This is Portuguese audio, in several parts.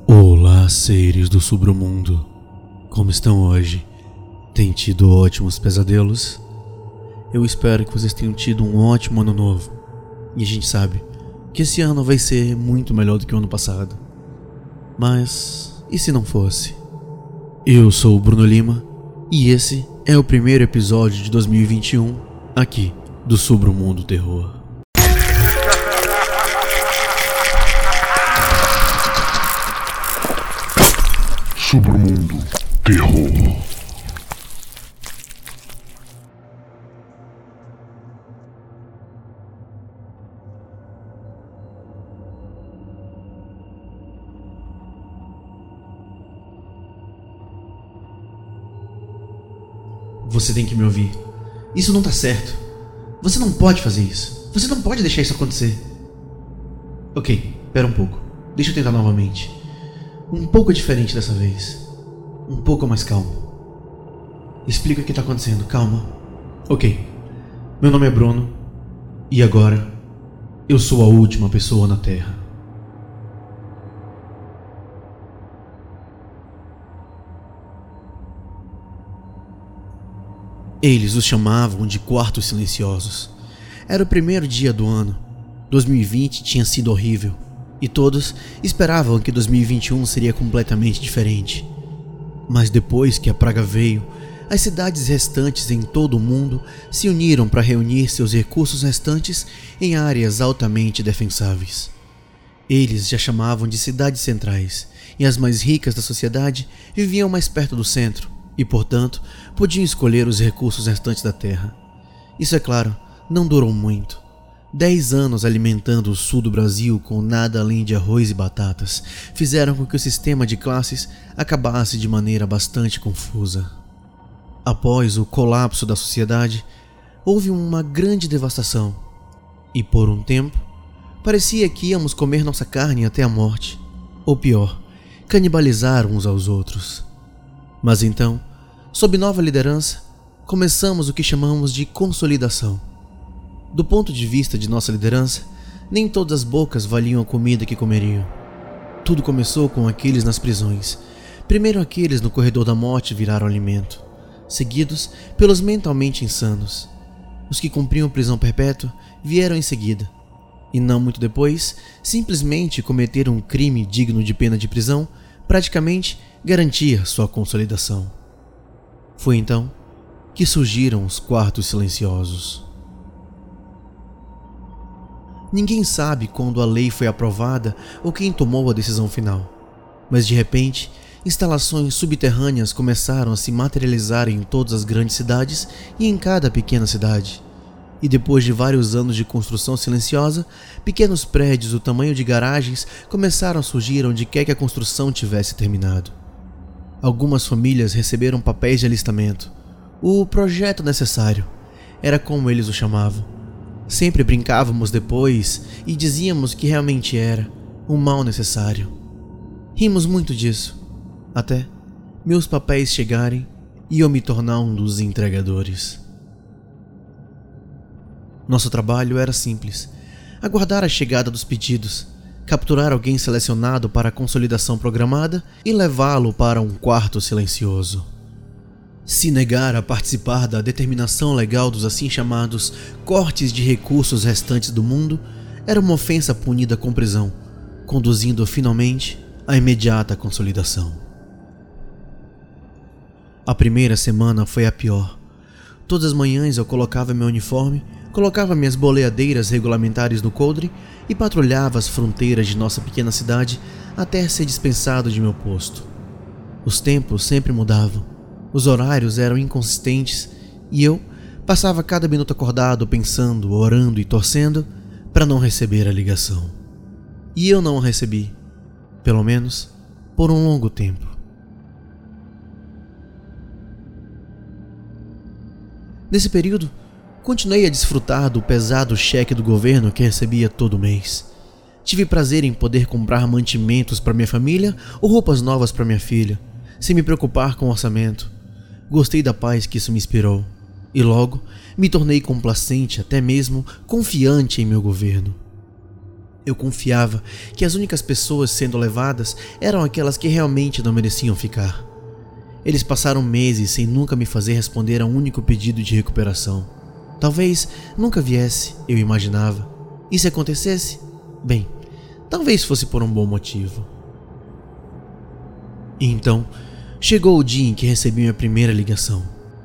Olá, seres do submundo. Como estão hoje? Tem tido ótimos pesadelos? Eu espero que vocês tenham tido um ótimo ano novo. E a gente sabe que esse ano vai ser muito melhor do que o ano passado. Mas e se não fosse? Eu sou o Bruno Lima e esse é o primeiro episódio de 2021 aqui do Submundo Terror. Submundo Terror. Você tem que me ouvir. Isso não tá certo. Você não pode fazer isso. Você não pode deixar isso acontecer. Ok, pera um pouco. Deixa eu tentar novamente. Um pouco diferente dessa vez. Um pouco mais calmo. Explica o que está acontecendo, calma. Ok, meu nome é Bruno. E agora, eu sou a última pessoa na Terra. Eles os chamavam de quartos silenciosos. Era o primeiro dia do ano. 2020 tinha sido horrível. E todos esperavam que 2021 seria completamente diferente. Mas depois que a praga veio, as cidades restantes em todo o mundo se uniram para reunir seus recursos restantes em áreas altamente defensáveis. Eles já chamavam de cidades centrais, e as mais ricas da sociedade viviam mais perto do centro, e portanto podiam escolher os recursos restantes da terra. Isso, é claro, não durou muito. 10 anos alimentando o sul do Brasil com nada além de arroz e batatas fizeram com que o sistema de classes acabasse de maneira bastante confusa. Após o colapso da sociedade, houve uma grande devastação. E por um tempo, parecia que íamos comer nossa carne até a morte. Ou pior, canibalizar uns aos outros. Mas então, sob nova liderança, começamos o que chamamos de consolidação. Do ponto de vista de nossa liderança, nem todas as bocas valiam a comida que comeriam. Tudo começou com aqueles nas prisões. Primeiro aqueles no corredor da morte viraram alimento, seguidos pelos mentalmente insanos. Os que cumpriam prisão perpétua vieram em seguida. E não muito depois, simplesmente cometer um crime digno de pena de prisão praticamente garantia sua consolidação. Foi então que surgiram os quartos silenciosos. Ninguém sabe quando a lei foi aprovada ou quem tomou a decisão final, mas de repente, instalações subterrâneas começaram a se materializar em todas as grandes cidades e em cada pequena cidade. E depois de vários anos de construção silenciosa, pequenos prédios do tamanho de garagens começaram a surgir onde quer que a construção tivesse terminado. Algumas famílias receberam papéis de alistamento. O projeto necessário era como eles o chamavam. Sempre brincávamos depois e dizíamos que realmente era um mal necessário. Rimos muito disso, até meus papéis chegarem e eu me tornar um dos entregadores. Nosso trabalho era simples: aguardar a chegada dos pedidos, capturar alguém selecionado para a consolidação programada e levá-lo para um quarto silencioso. Se negar a participar da determinação legal dos assim chamados cortes de recursos restantes do mundo era uma ofensa punida com prisão, conduzindo finalmente à imediata consolidação. A primeira semana foi a pior. Todas as manhãs eu colocava meu uniforme, colocava minhas boleadeiras regulamentares no coldre e patrulhava as fronteiras de nossa pequena cidade até ser dispensado de meu posto. Os tempos sempre mudavam. Os horários eram inconsistentes e eu passava cada minuto acordado pensando, orando e torcendo para não receber a ligação. E eu não a recebi, pelo menos por um longo tempo. Nesse período, continuei a desfrutar do pesado cheque do governo que recebia todo mês. Tive prazer em poder comprar mantimentos para minha família ou roupas novas para minha filha, sem me preocupar com o orçamento. Gostei da paz que isso me inspirou, e logo me tornei complacente, até mesmo confiante em meu governo. Eu confiava que as únicas pessoas sendo levadas eram aquelas que realmente não mereciam ficar. Eles passaram meses sem nunca me fazer responder a um único pedido de recuperação. Talvez nunca viesse, eu imaginava. E se acontecesse? Bem, talvez fosse por um bom motivo. E então, chegou o dia em que recebi minha primeira ligação.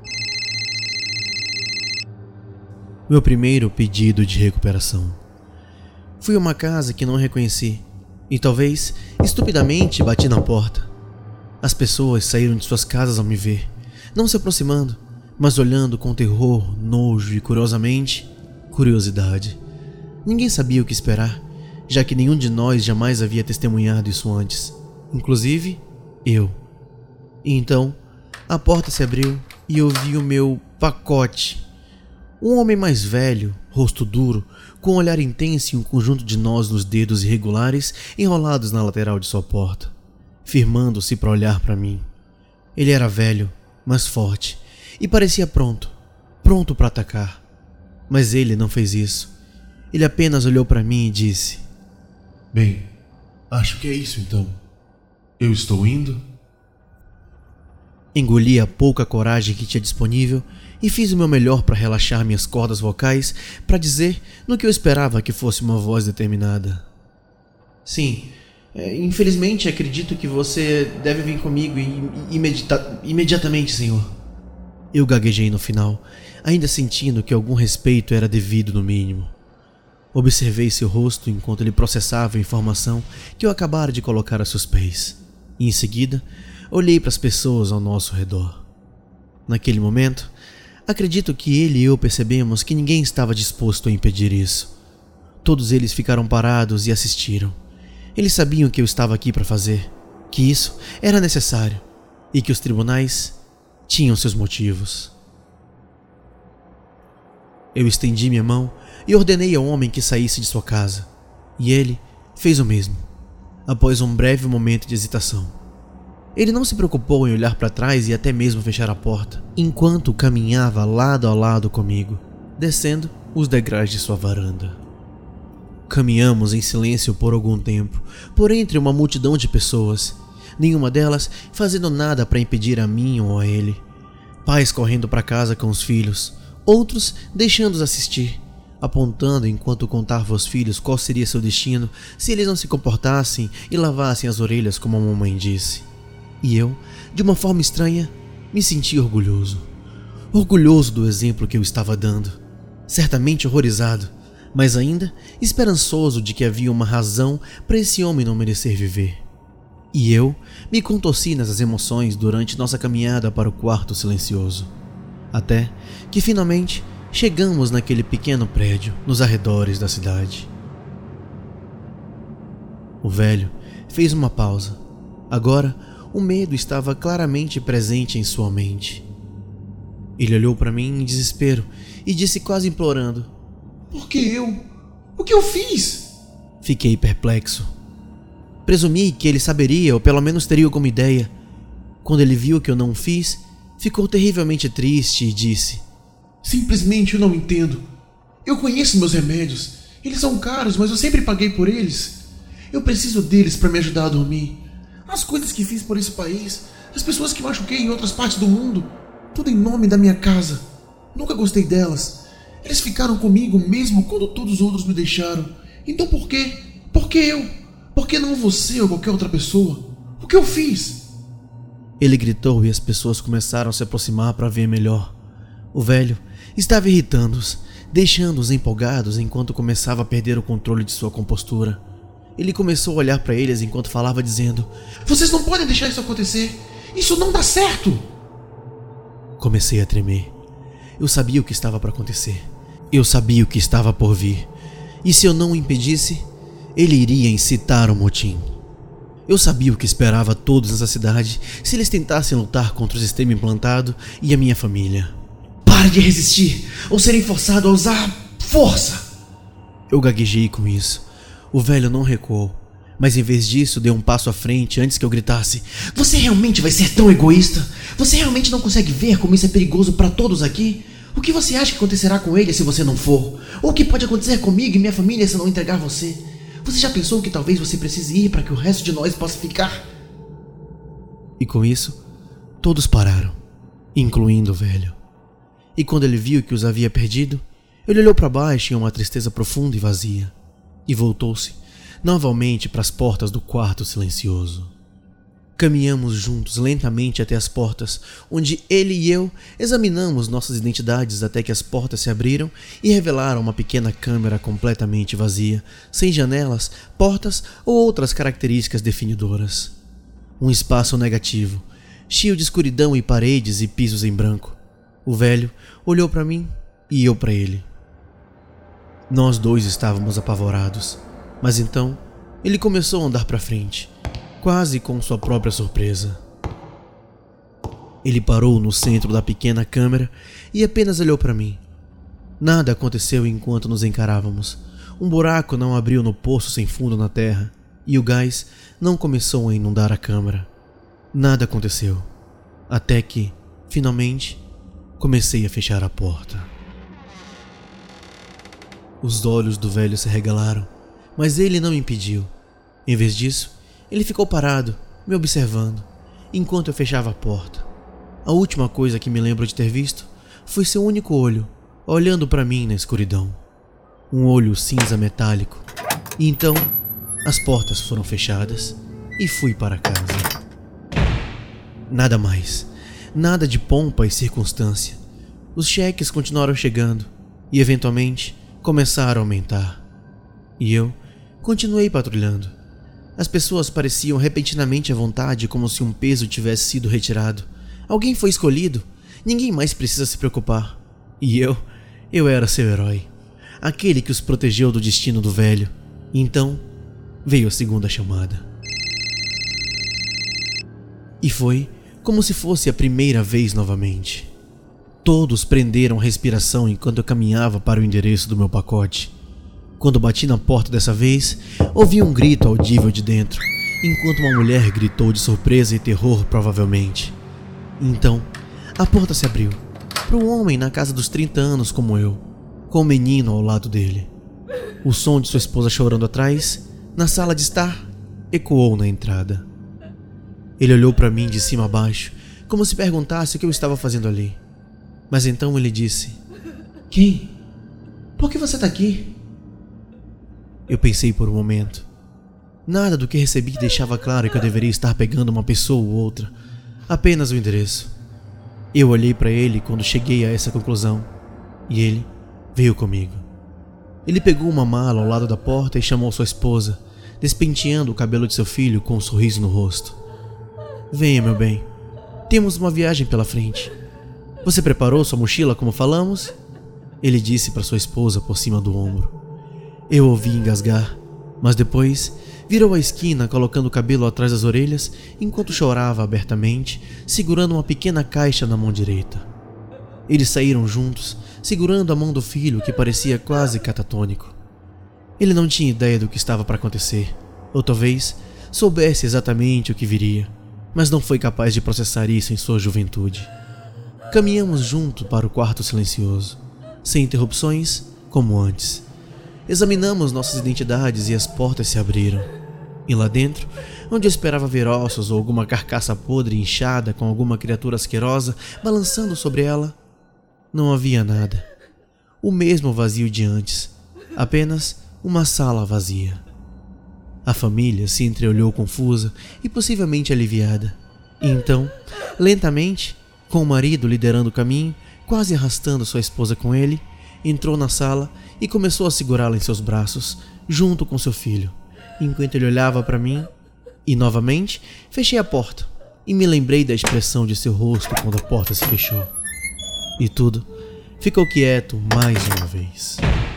Meu primeiro pedido de recuperação. Fui a uma casa que não reconheci e talvez, estupidamente, bati na porta. As pessoas saíram de suas casas ao me ver, não se aproximando, mas olhando com terror, nojo e, curiosamente, curiosidade. Ninguém sabia o que esperar, já que nenhum de nós jamais havia testemunhado isso antes, inclusive eu. E então, a porta se abriu e eu vi o meu pacote. Um homem mais velho, rosto duro, com um olhar intenso e um conjunto de nós nos dedos irregulares enrolados na lateral de sua porta, firmando-se para olhar para mim. Ele era velho, mas forte, e parecia pronto para atacar. Mas ele não fez isso. Ele apenas olhou para mim e disse: Bem, acho que é isso então. Eu estou indo? Engoli a pouca coragem que tinha disponível e fiz o meu melhor para relaxar minhas cordas vocais para dizer no que eu esperava que fosse uma voz determinada. Sim, infelizmente acredito que você deve vir comigo imediatamente, senhor. Eu gaguejei no final, ainda sentindo que algum respeito era devido no mínimo. Observei seu rosto enquanto ele processava a informação que eu acabara de colocar a seus pés. E em seguida, olhei para as pessoas ao nosso redor. Naquele momento, acredito que ele e eu percebemos que ninguém estava disposto a impedir isso. Todos eles ficaram parados e assistiram. Eles sabiam que eu estava aqui para fazer, que isso era necessário e que os tribunais tinham seus motivos. Eu estendi minha mão e ordenei ao homem que saísse de sua casa, e ele fez o mesmo, após um breve momento de hesitação. Ele não se preocupou em olhar para trás e até mesmo fechar a porta, enquanto caminhava lado a lado comigo, descendo os degraus de sua varanda. Caminhamos em silêncio por algum tempo, por entre uma multidão de pessoas, nenhuma delas fazendo nada para impedir a mim ou a ele. Pais correndo para casa com os filhos, outros deixando-os assistir, apontando enquanto contava aos filhos qual seria seu destino se eles não se comportassem e lavassem as orelhas como a mamãe disse. E eu, de uma forma estranha, me senti orgulhoso. Orgulhoso do exemplo que eu estava dando. Certamente horrorizado, mas ainda esperançoso de que havia uma razão para esse homem não merecer viver. E eu me contorci nessas emoções durante nossa caminhada para o quarto silencioso. Até que finalmente chegamos naquele pequeno prédio nos arredores da cidade. O velho fez uma pausa. Agora, o medo estava claramente presente em sua mente. Ele olhou para mim em desespero e disse quase implorando: Por que eu? O que eu fiz? Fiquei perplexo. Presumi que ele saberia ou pelo menos teria alguma ideia. Quando ele viu que eu não fiz, ficou terrivelmente triste e disse: Simplesmente eu não entendo. Eu conheço meus remédios. Eles são caros, mas eu sempre paguei por eles. Eu preciso deles para me ajudar a dormir. As coisas que fiz por esse país, as pessoas que machuquei em outras partes do mundo, tudo em nome da minha casa. Nunca gostei delas. Eles ficaram comigo mesmo quando todos os outros me deixaram. Então por quê? Por que eu? Por que não você ou qualquer outra pessoa? O que eu fiz? Ele gritou e as pessoas começaram a se aproximar para ver melhor. O velho estava irritando-os, deixando-os empolgados enquanto começava a perder o controle de sua compostura. Ele começou a olhar para eles enquanto falava, dizendo: Vocês não podem deixar isso acontecer! Isso não dá certo! Comecei a tremer. Eu sabia o que estava para acontecer. Eu sabia o que estava por vir. E se eu não o impedisse, ele iria incitar um motim. Eu sabia o que esperava todos nessa cidade se eles tentassem lutar contra o sistema implantado e a minha família. Pare de resistir ou serem forçados a usar força! Eu gaguejei com isso. O velho não recuou, mas em vez disso deu um passo à frente antes que eu gritasse: Você realmente vai ser tão egoísta? Você realmente não consegue ver como isso é perigoso para todos aqui? O que você acha que acontecerá com ele se você não for? Ou o que pode acontecer comigo e minha família se eu não entregar você? Você já pensou que talvez você precise ir para que o resto de nós possa ficar? E com isso, todos pararam, incluindo o velho. E quando ele viu que os havia perdido, ele olhou para baixo em uma tristeza profunda e vazia, e voltou-se novamente para as portas do quarto silencioso. Caminhamos juntos lentamente até as portas, onde ele e eu examinamos nossas identidades até que as portas se abriram e revelaram uma pequena câmara completamente vazia, sem janelas, portas ou outras características definidoras. Um espaço negativo, cheio de escuridão e paredes e pisos em branco. O velho olhou para mim e eu para ele. Nós dois estávamos apavorados, mas então ele começou a andar para frente, quase com sua própria surpresa. Ele parou no centro da pequena câmara e apenas olhou para mim. Nada aconteceu enquanto nos encarávamos. Um buraco não abriu no poço sem fundo na terra e o gás não começou a inundar a câmara. Nada aconteceu, até que, finalmente, comecei a fechar a porta. Os olhos do velho se regalaram, mas ele não me impediu. Em vez disso, ele ficou parado, me observando, enquanto eu fechava a porta. A última coisa que me lembro de ter visto foi seu único olho, olhando para mim na escuridão. Um olho cinza metálico. E então, as portas foram fechadas e fui para casa. Nada mais. Nada de pompa e circunstância. Os cheques continuaram chegando e, eventualmente, começaram a aumentar. E eu continuei patrulhando. As pessoas pareciam repentinamente à vontade, como se um peso tivesse sido retirado. Alguém foi escolhido. Ninguém mais precisa se preocupar. E eu era seu herói. Aquele que os protegeu do destino do velho. Então, veio a segunda chamada. E foi como se fosse a primeira vez novamente. Todos prenderam a respiração enquanto eu caminhava para o endereço do meu pacote. Quando bati na porta dessa vez, ouvi um grito audível de dentro, enquanto uma mulher gritou de surpresa e terror provavelmente. Então, a porta se abriu, para um homem na casa dos 30 anos como eu, com um menino ao lado dele. O som de sua esposa chorando atrás, na sala de estar, ecoou na entrada. Ele olhou para mim de cima a baixo, como se perguntasse o que eu estava fazendo ali. Mas então ele disse: Quem? Por que você está aqui? Eu pensei por um momento. Nada do que recebi deixava claro que eu deveria estar pegando uma pessoa ou outra, apenas o endereço. Eu olhei para ele quando cheguei a essa conclusão, e ele veio comigo. Ele pegou uma mala ao lado da porta e chamou sua esposa, despenteando o cabelo de seu filho com um sorriso no rosto. Venha, meu bem, temos uma viagem pela frente. Você preparou sua mochila como falamos? Ele disse para sua esposa por cima do ombro. Eu ouvi engasgar, mas depois virou a esquina colocando o cabelo atrás das orelhas enquanto chorava abertamente, segurando uma pequena caixa na mão direita. Eles saíram juntos, segurando a mão do filho que parecia quase catatônico. Ele não tinha ideia do que estava para acontecer, ou talvez soubesse exatamente o que viria, mas não foi capaz de processar isso em sua juventude. Caminhamos junto para o quarto silencioso, sem interrupções, como antes. Examinamos nossas identidades e as portas se abriram. E lá dentro, onde eu esperava ver ossos ou alguma carcaça podre inchada com alguma criatura asquerosa balançando sobre ela, não havia nada. O mesmo vazio de antes, apenas uma sala vazia. A família se entreolhou confusa e possivelmente aliviada. E então, lentamente, com o marido liderando o caminho, quase arrastando sua esposa com ele, entrou na sala e começou a segurá-la em seus braços, junto com seu filho, enquanto ele olhava para mim, e novamente fechei a porta e me lembrei da expressão de seu rosto quando a porta se fechou. E tudo ficou quieto mais uma vez.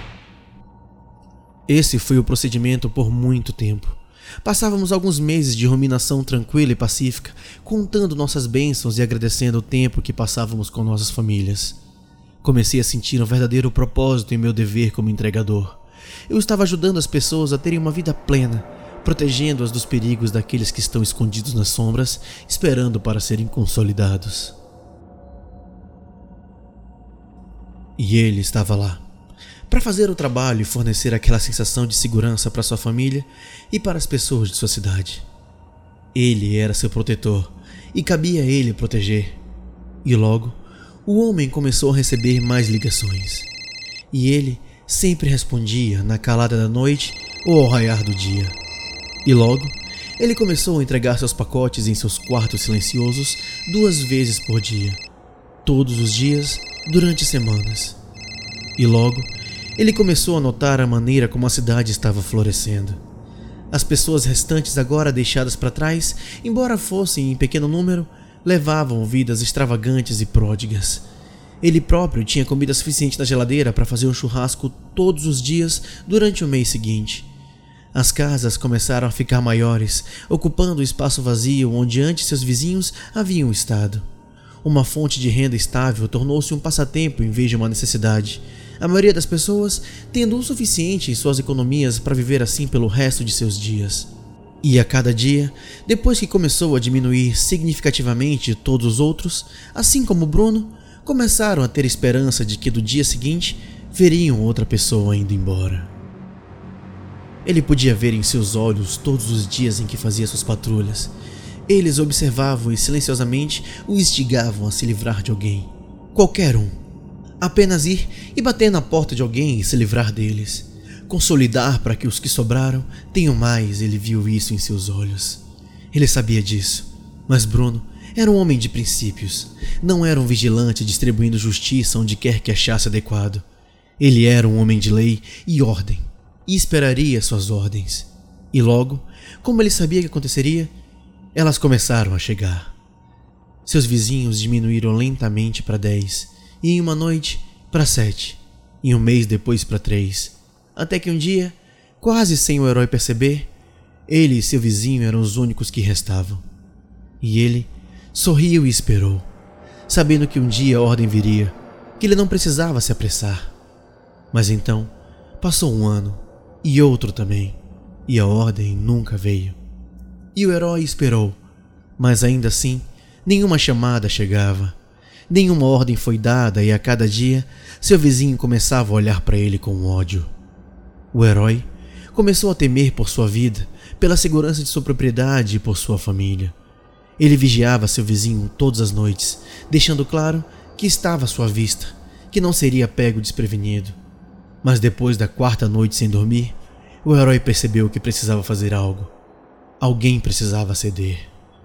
Esse foi o procedimento por muito tempo. Passávamos alguns meses de ruminação tranquila e pacífica, contando nossas bênçãos e agradecendo o tempo que passávamos com nossas famílias. Comecei a sentir um verdadeiro propósito em meu dever como entregador. Eu estava ajudando as pessoas a terem uma vida plena, protegendo-as dos perigos daqueles que estão escondidos nas sombras, esperando para serem consolidados. E ele estava lá, para fazer o trabalho e fornecer aquela sensação de segurança para sua família e para as pessoas de sua cidade. Ele era seu protetor e cabia a ele proteger. E logo, o homem começou a receber mais ligações. E ele sempre respondia na calada da noite ou ao raiar do dia. E logo, ele começou a entregar seus pacotes em seus quartos silenciosos 2 vezes por dia, todos os dias, durante semanas. E logo, ele começou a notar a maneira como a cidade estava florescendo. As pessoas restantes, agora deixadas para trás, embora fossem em pequeno número, levavam vidas extravagantes e pródigas. Ele próprio tinha comida suficiente na geladeira para fazer um churrasco todos os dias durante o mês seguinte. As casas começaram a ficar maiores, ocupando o espaço vazio onde antes seus vizinhos haviam estado. Uma fonte de renda estável tornou-se um passatempo em vez de uma necessidade, a maioria das pessoas tendo o suficiente em suas economias para viver assim pelo resto de seus dias. E a cada dia, depois que começou a diminuir significativamente todos os outros, assim como Bruno, começaram a ter esperança de que do dia seguinte veriam outra pessoa indo embora. Ele podia ver em seus olhos todos os dias em que fazia suas patrulhas. Eles observavam e silenciosamente o instigavam a se livrar de alguém. Qualquer um. Apenas ir e bater na porta de alguém e se livrar deles. Consolidar para que os que sobraram tenham mais. Ele viu isso em seus olhos. Ele sabia disso. Mas Bruno era um homem de princípios. Não era um vigilante distribuindo justiça onde quer que achasse adequado. Ele era um homem de lei e ordem. E esperaria suas ordens. E logo, como ele sabia que aconteceria, elas começaram a chegar. Seus vizinhos diminuíram lentamente para 10, e em uma noite para 7, e um mês depois para 3, até que um dia, quase sem o herói perceber, ele e seu vizinho eram os únicos que restavam. E ele sorriu e esperou, sabendo que um dia a ordem viria, que ele não precisava se apressar. Mas então, passou um ano, e outro também, e a ordem nunca veio. E o herói esperou, mas ainda assim, nenhuma chamada chegava. Nenhuma ordem foi dada e a cada dia, seu vizinho começava a olhar para ele com ódio. O herói começou a temer por sua vida, pela segurança de sua propriedade e por sua família. Ele vigiava seu vizinho todas as noites, deixando claro que estava à sua vista, que não seria pego desprevenido. Mas depois da 4ª noite sem dormir, o herói percebeu que precisava fazer algo. Alguém precisava ceder.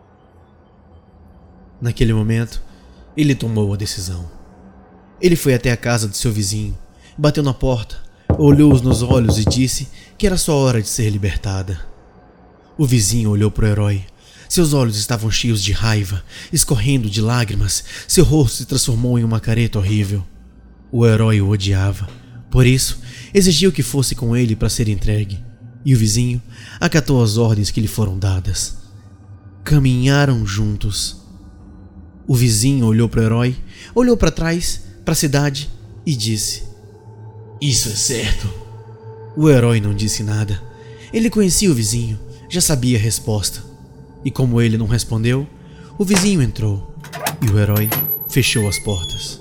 Naquele momento, ele tomou a decisão. Ele foi até a casa de seu vizinho, bateu na porta, olhou-os nos olhos e disse que era sua hora de ser libertada. O vizinho olhou para o herói. Seus olhos estavam cheios de raiva, escorrendo de lágrimas. Seu rosto se transformou em uma careta horrível. O herói o odiava. Por isso, exigiu que fosse com ele para ser entregue. E o vizinho acatou as ordens que lhe foram dadas. Caminharam juntos. O vizinho olhou para o herói, olhou para trás, para a cidade e disse: "Isso é certo." O herói não disse nada. Ele conhecia o vizinho, já sabia a resposta. E como ele não respondeu, o vizinho entrou e o herói fechou as portas.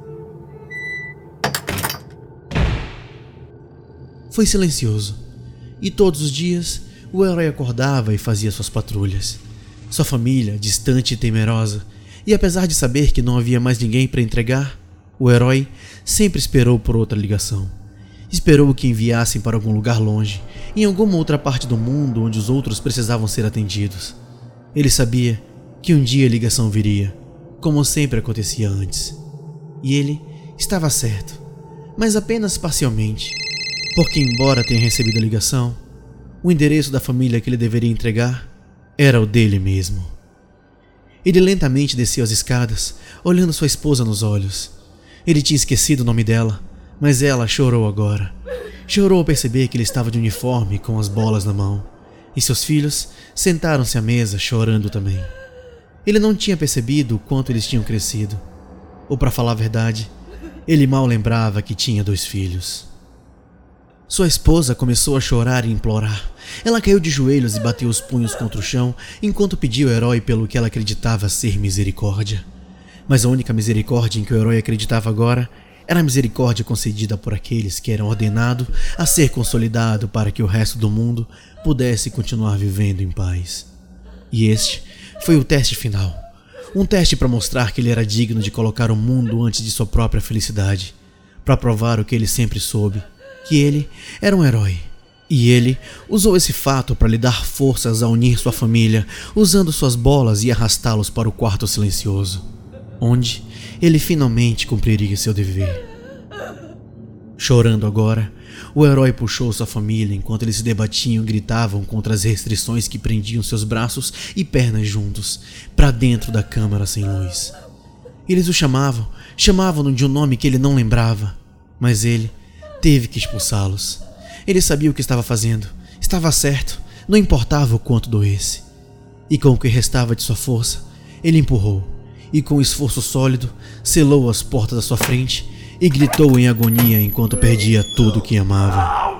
Foi silencioso, e todos os dias o herói acordava e fazia suas patrulhas. Sua família, distante e temerosa, e apesar de saber que não havia mais ninguém para entregar, o herói sempre esperou por outra ligação. Esperou que enviassem para algum lugar longe, em alguma outra parte do mundo onde os outros precisavam ser atendidos. Ele sabia que um dia a ligação viria, como sempre acontecia antes. E ele estava certo, mas apenas parcialmente. Porque, embora tenha recebido a ligação, o endereço da família que ele deveria entregar era o dele mesmo. Ele lentamente desceu as escadas, olhando sua esposa nos olhos. Ele tinha esquecido o nome dela, mas ela chorou agora. Chorou ao perceber que ele estava de uniforme com as bolas na mão, e seus filhos sentaram-se à mesa chorando também. Ele não tinha percebido o quanto eles tinham crescido. Ou, para falar a verdade, ele mal lembrava que tinha 2 filhos. Sua esposa começou a chorar e implorar. Ela caiu de joelhos e bateu os punhos contra o chão enquanto pedia ao herói pelo que ela acreditava ser misericórdia. Mas a única misericórdia em que o herói acreditava agora era a misericórdia concedida por aqueles que eram ordenados a ser consolidado para que o resto do mundo pudesse continuar vivendo em paz. E este foi o teste final. Um teste para mostrar que ele era digno de colocar o mundo antes de sua própria felicidade, para provar o que ele sempre soube, que ele era um herói. E ele usou esse fato para lhe dar forças a unir sua família, usando suas bolas e arrastá-los para o quarto silencioso, onde ele finalmente cumpriria seu dever. Chorando agora, o herói puxou sua família enquanto eles se debatiam e gritavam contra as restrições que prendiam seus braços e pernas juntos, para dentro da câmara sem luz. Eles o chamavam-no de um nome que ele não lembrava, mas ele teve que expulsá-los. Ele sabia o que estava fazendo, estava certo, não importava o quanto doesse. E com o que restava de sua força, ele empurrou, e com esforço sólido, selou as portas à sua frente e gritou em agonia enquanto perdia tudo o que amava.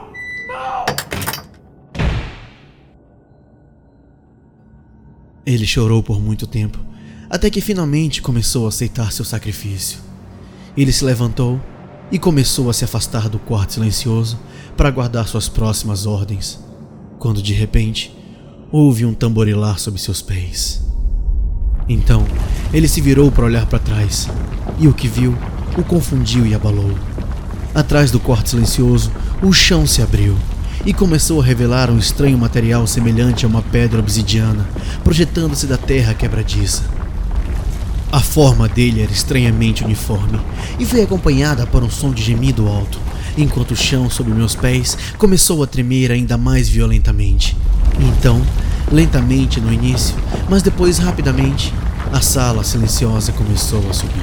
Ele chorou por muito tempo, até que finalmente começou a aceitar seu sacrifício. Ele se levantou e começou a se afastar do quarto silencioso para aguardar suas próximas ordens, quando de repente houve um tamborilar sob seus pés. Então ele se virou para olhar para trás, e o que viu o confundiu e abalou. Atrás do quarto silencioso, o chão se abriu e começou a revelar um estranho material semelhante a uma pedra obsidiana, projetando-se da terra quebradiça. A forma dele era estranhamente uniforme e foi acompanhada por um som de gemido alto, enquanto o chão sob meus pés começou a tremer ainda mais violentamente. Então, lentamente no início, mas depois rapidamente, a sala silenciosa começou a subir.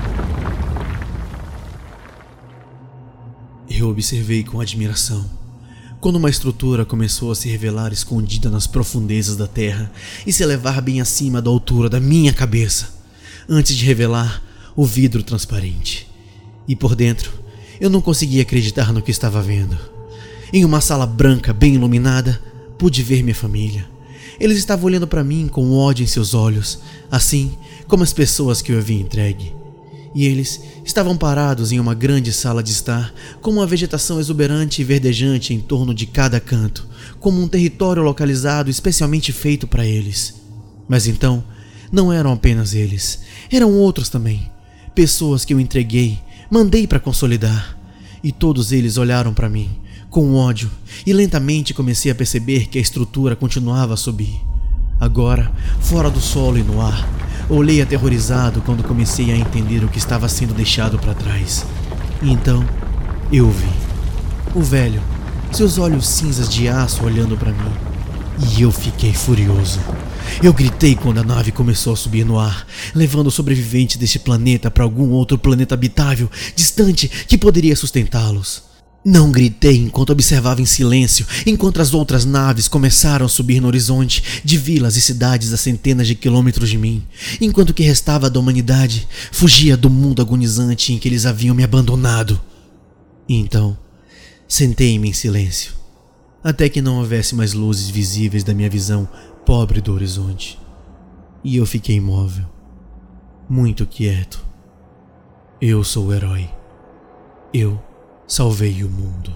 Eu observei com admiração quando uma estrutura começou a se revelar escondida nas profundezas da terra e se elevar bem acima da altura da minha cabeça, antes de revelar o vidro transparente. E por dentro, eu não conseguia acreditar no que estava vendo. Em uma sala branca bem iluminada, pude ver minha família. Eles estavam olhando para mim com ódio em seus olhos, assim como as pessoas que eu havia entregue. E eles estavam parados em uma grande sala de estar, com uma vegetação exuberante e verdejante em torno de cada canto, como um território localizado especialmente feito para eles. Mas então, não eram apenas eles, eram outros também, pessoas que eu entreguei, mandei para consolidar. E todos eles olharam para mim, com ódio, e lentamente comecei a perceber que a estrutura continuava a subir. Agora, fora do solo e no ar, olhei aterrorizado quando comecei a entender o que estava sendo deixado para trás. E então, eu vi o velho, seus olhos cinzas de aço olhando para mim. E eu fiquei furioso. Eu gritei quando a nave começou a subir no ar, levando os sobreviventes deste planeta para algum outro planeta habitável, distante, que poderia sustentá-los. Não gritei enquanto observava em silêncio, enquanto as outras naves começaram a subir no horizonte de vilas e cidades a centenas de quilômetros de mim, enquanto o que restava da humanidade fugia do mundo agonizante em que eles haviam me abandonado. E então, sentei-me em silêncio, até que não houvesse mais luzes visíveis da minha visão pobre do horizonte. E eu fiquei imóvel, muito quieto. Eu sou o herói. Eu salvei o mundo.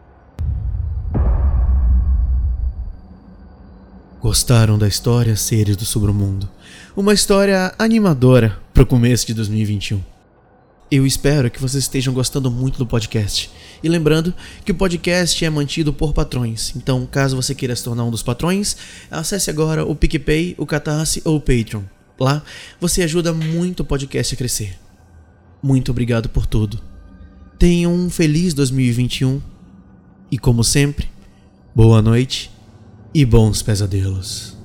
Gostaram da história, seres do submundo? Uma história animadora para o começo de 2021. Eu espero que vocês estejam gostando muito do podcast. E lembrando que o podcast é mantido por patrões. Então, caso você queira se tornar um dos patrões, acesse agora o PicPay, o Catarse ou o Patreon. Lá, você ajuda muito o podcast a crescer. Muito obrigado por tudo. Tenham um feliz 2021. E como sempre, boa noite e bons pesadelos.